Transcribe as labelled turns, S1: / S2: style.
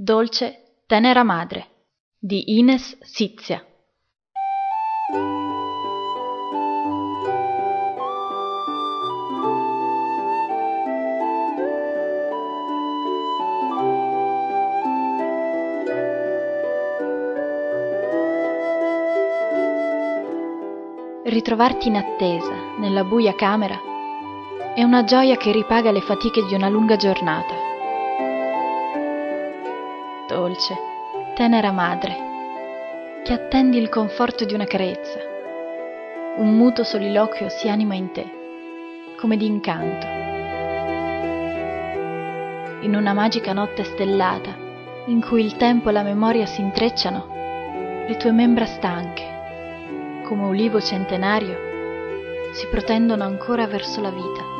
S1: Dolce, tenera madre di Ines Sizia. Ritrovarti in attesa, nella buia camera, è una gioia che ripaga le fatiche di una lunga giornata. Dolce, tenera madre, che attendi il conforto di una carezza, un muto soliloquio si anima in te, come d'incanto. In una magica notte stellata, in cui il tempo e la memoria si intrecciano, le tue membra stanche, come ulivo centenario, si protendono ancora verso la vita.